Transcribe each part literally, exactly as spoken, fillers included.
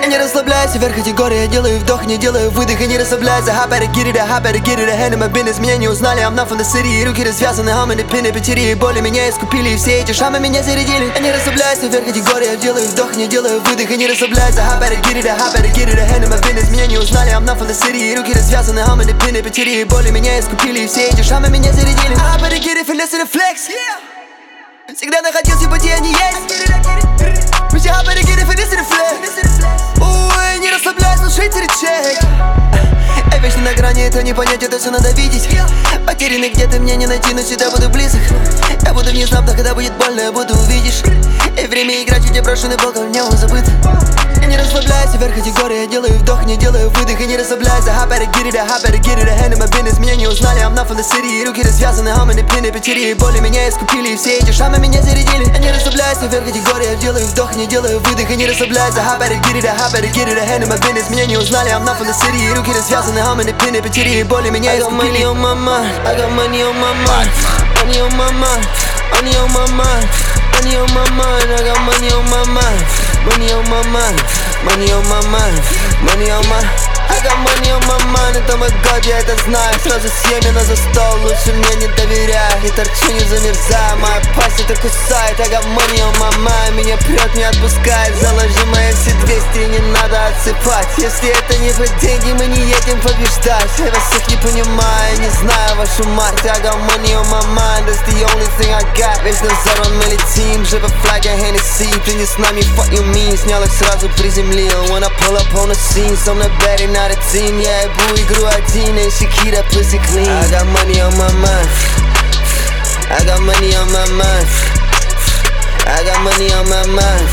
Я не расслабляюсь, вверх категория. Делаю вдох, не делаю выдох и не расслабляюсь. I better get it, I better get it. Hand in my business, меня не узнали. I'm not from the city, руки развязаны. I'm independent, потери боли меня искупили. И все эти шамы меня зарядили. Я не расслабляюсь, вверх категория. Делаю вдох, не делаю выдох и не расслабляюсь. I better get it, I better get it. Hand in my business, меня не узнали. I'm not from the city, руки развязаны. I'm independent, потери боли меня искупили. И все эти шамы меня зарядили. I better get it, finesse and flex. Всегда находился, пути они есть. Пусть я better get it, finesse and flex. Ой, не расслабляюсь, слушайте речей. Я вечно на грани, это не понять, это все надо видеть. Потерянный где-то мне не найти, но всегда буду близок. Я буду внезапно, когда будет больно, я буду увидишь. И время играть, где брошенный блок, а у меня он забыт. Я не расслабляюсь, вверх категория. Делаю вдох, не делаю выдох и не расслабляюсь. I better get it, I better get it. Hand in my business, меня не узнали. I'm not from the city, руки развязаны. I'm independent, потери боли меня искупили. И все эти шамы меня зарядили. Я не расслабляюсь, вверх категория. Делаю вдох, не делаю выдох и не расслабляюсь. I better get it, I better get it. Hand in my business, меня не узнали. I'm not from the city, руки развязаны. I'm independent, потери боли меня искупили. I got money on my mind, I got money on my mind. Money on my mind, money on my mind. Money on my mind, I got money on my mind. Money on my mind, money on my mind. Money on my, I got money on my mind. Это мой год, я это знаю. Сразу съемено за стол, лучше мне не доверяй. Не торчу, не замерзай, моя пасть это кусает. I got money on my mind, меня прет, не отпускает. Заложи мои все двести, не надо отсыпать. Если это не про деньги, мы не едем побеждать. Я вас всех не понимаю, не знаю вашу мать. I got money on my mind, that's the only thing I got. Вечно взорван мы летим, жива флага Hennessy. Ты не с нами, fuck you mean. Снял их сразу приземлил. When I pull up on the scene, so I'm the baddie, not a team. Я ебу игру один, and she keep that pussy clean. I got money on my mind, I got money on my mind. I got money on my mind,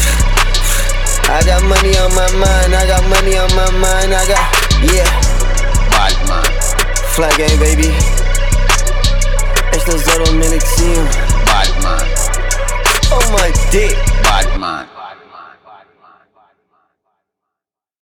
I got money on my mind. I got money on my mind, I got, yeah. Bad man. Flag gang, baby. Вечно взорван мы летим. Bad man. Oh my dick.